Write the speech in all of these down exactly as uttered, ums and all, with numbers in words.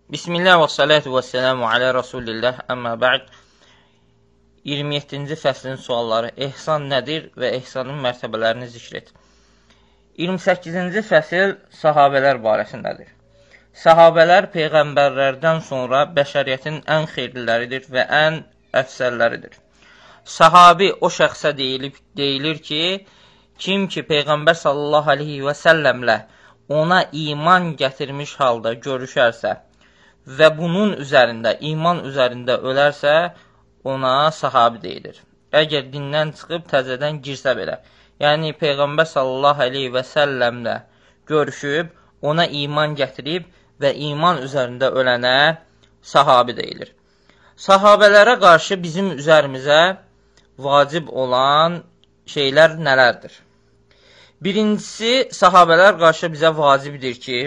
Bismillah və salatu və selamu alə Rasulillah, əmmə bə'd. iyirmi yeddinci fəslin sualları: ehsan nədir və ehsanın mərtəbələrini zikr et. iyirmi səkkizinci fəsil sahabələr barəsindədir. Sahabələr peyğəmbərlərdən sonra bəşəriyyətin ən xeyirliləridir və ən əfsərləridir. Sahabi o şəxsə deyilib, deyilir ki, kim ki Peyğəmbər sallallahu aleyhi və səlləmlə ona iman gətirmiş halda görüşərsə və bunun üzərində, iman üzərində ölərsə, ona sahabi deyilir. Əgər dindən çıxıb təzədən girsə belə, yəni Peyğəmbər sallallahu aleyhi və səlləmlə görüşüb, ona iman gətirib və iman üzərində ölənə sahabi deyilir. Sahabələrə qarşı bizim üzərimizə vacib olan şeylər nələrdir? Birincisi, sahabələr qarşı bizə vacibdir ki,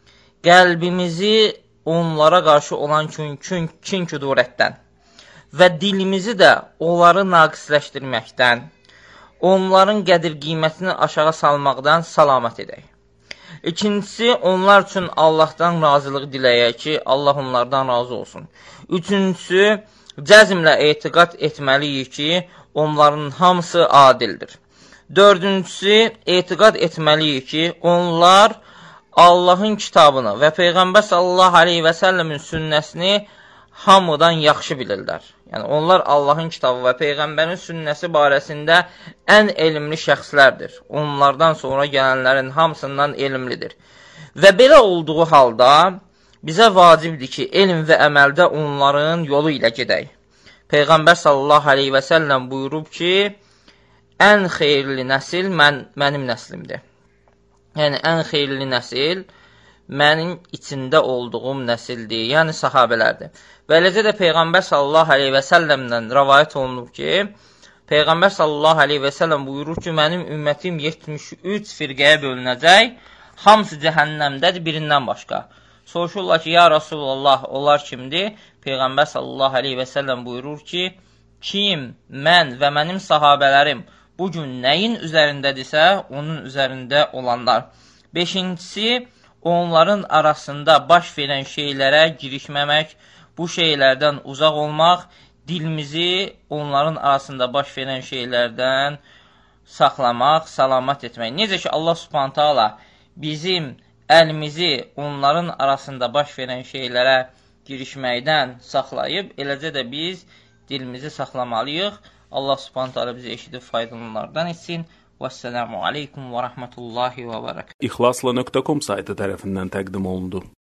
qəlbimizi onlara qarşı olan kin-küdurətdən və dilimizi də onları naqisləşdirməkdən, onların qədir-qiymətini aşağı salmaqdan salamət edək. İkincisi, onlar üçün Allahdan razılıq diləyək ki, Allah onlardan razı olsun. Üçüncüsü, cəzmlə etiqad etməliyik ki, onların hamısı adildir. Dördüncüsü, etiqad etməliyik ki, onlar Allahın kitabını və Peyğəmbər sallallahu aleyhi və səlləmin sünnəsini hamıdan yaxşı bilirlər. Yəni, onlar Allahın kitabı və Peyğəmbərin sünnəsi barəsində ən elmli şəxslərdir. Onlardan sonra gələnlərin hamısından elmlidir. Və belə olduğu halda bizə vacibdir ki, elm və əməldə onların yolu ilə gedək. Peyğəmbər sallallahu aleyhi və səlləm buyurub ki, ən xeyirli nəsil mən, mənim nəslimdir. Yəni, ən xeyirli nəsil mənim içində olduğum nəsildir, yəni sahabələrdir. Və eləcə də Peyğəmbər sallallahu aleyhi və səlləmdən rəvayət olunub ki, Peyğəmbər sallallahu aleyhi və səlləm buyurur ki, mənim ümmətim yetmiş üç firqəyə bölünəcək, hamısı cəhənnəmdədir birindən başqa. Soruşurlar ki, ya Rasulullah, onlar kimdir? Peyğəmbər sallallahu aleyhi və səlləm buyurur ki, kim mən və mənim sahabələrim bugün nəyin üzərindədirsə, onun üzərində olanlar. Beşincisi, onların arasında baş verən şeylərə girişməmək, bu şeylərdən uzaq olmaq, dilimizi onların arasında baş verən şeylərdən saxlamaq, salamat etmək. Necə ki, Allah subhanahu taala bizim əlimizi onların arasında baş verən şeylərə girişməkdən saxlayıb, eləcə də biz dilimizi saxlamalıyıq. Allah subhanahu taala bizi eşidib faydalananlardan etsin. Vəssalamu aleykum və rəhmətullahi və bərəkət. İxlasla nöqtə com saytı tərəfindən təqdim olundu.